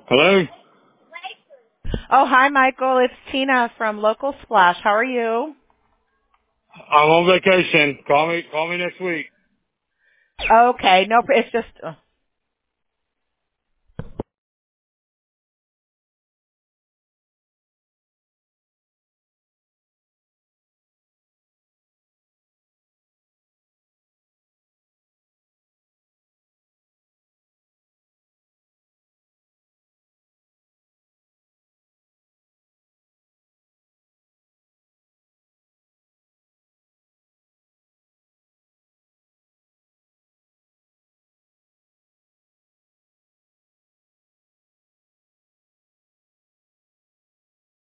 Hello? Oh, hi, Michael. It's Tina from Local Splash. How are you? I'm on vacation. Call me next week. Okay. No, it's just